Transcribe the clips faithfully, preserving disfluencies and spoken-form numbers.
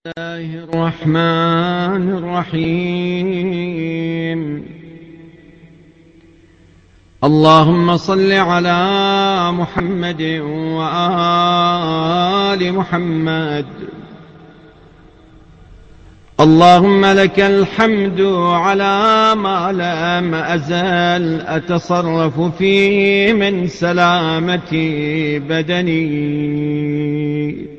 الله الرحمن الرحيم. اللهم صل على محمد وآل محمد. اللهم لك الحمد على ما لم أزل أتصرف فيه من سلامة بدني،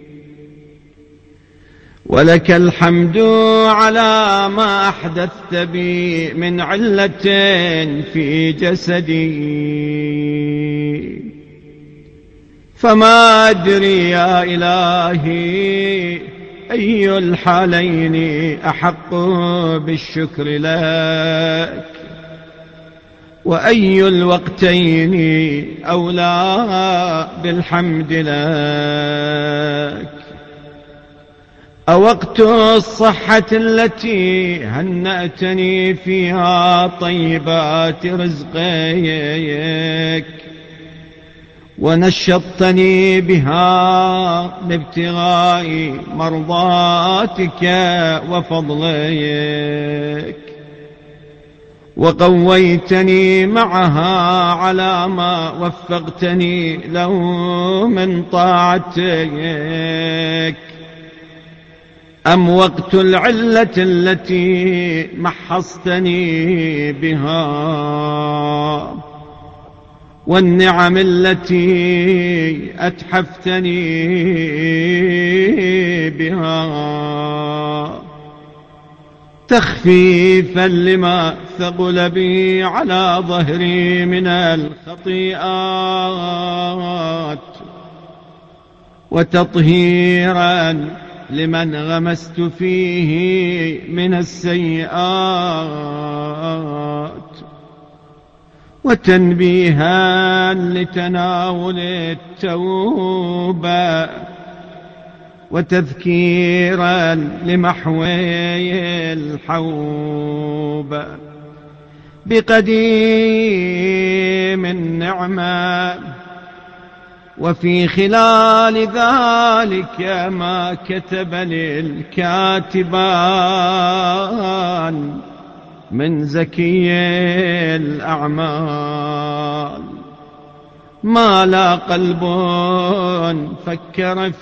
ولك الحمد على ما أحدثت بي من علة في جسدي، فما أدري يا إلهي أي الحالين أحق بالشكر لك، وأي الوقتين أولى بالحمد لك. أوقت الصحة التي هنأتني فيها طيبات رزقك، ونشطتني بها لابتغاء مرضاتك وفضلك، وقويتني معها على ما وفقتني له من طاعتك. أم وقت العلة التي محصتني بها، والنعم التي أتحفتني بها، تخفيفا لما ثقل بي على ظهري من الخطيئات، وتطهيرا لمن غمست فيه من السيئات، وتنبيها لتناول التوبة، وتذكيرا لمحوي الحوبة بقديم النعمة. وفي خلال ذلك ما كتب للكاتبان من زكي الأعمال، ما لا قلب فكر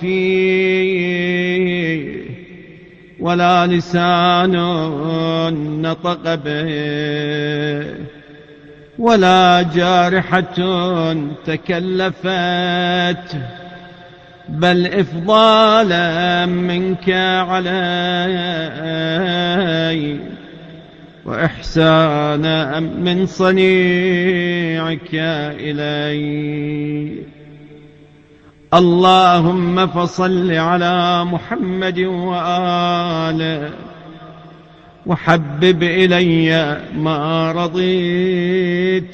فيه، ولا لسان نطق به، ولا جارحة تكلفت، بل إفضالا منك علي، وإحسانا من صنيعك إلي. اللهم فصل على محمد وآله، وحبب إلي ما رضيت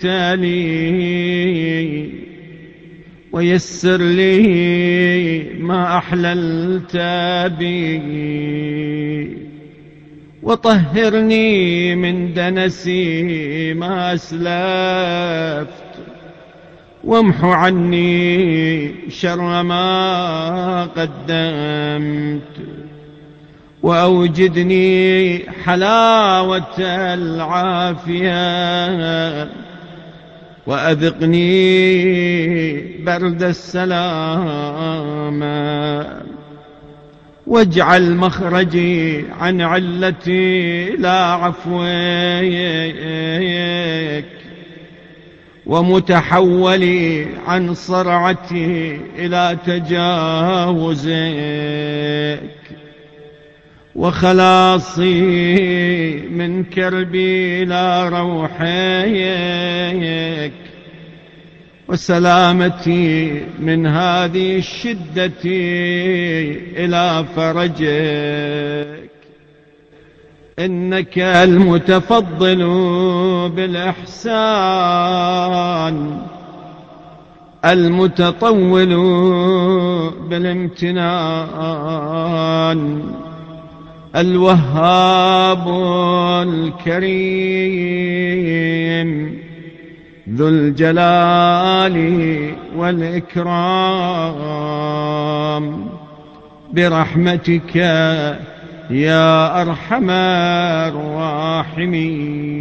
لي، ويسر لي ما أحللت بي، وطهرني من دنسي ما أسلفت، وامح عني شر ما قدمت، وأوجدني حلاوة العافية، وأذقني برد السلامة، واجعل مخرجي عن علتي لا عفوك، ومتحولي عن صرعتي إلى تجاوزك، وخلاصي من كربي إلى روحك، وسلامتي من هذه الشدة إلى فرجك. إنك المتفضل بالإحسان، المتطول بالامتنان، الوهاب الكريم، ذو الجلال والإكرام، برحمتك يا أرحم الراحمين.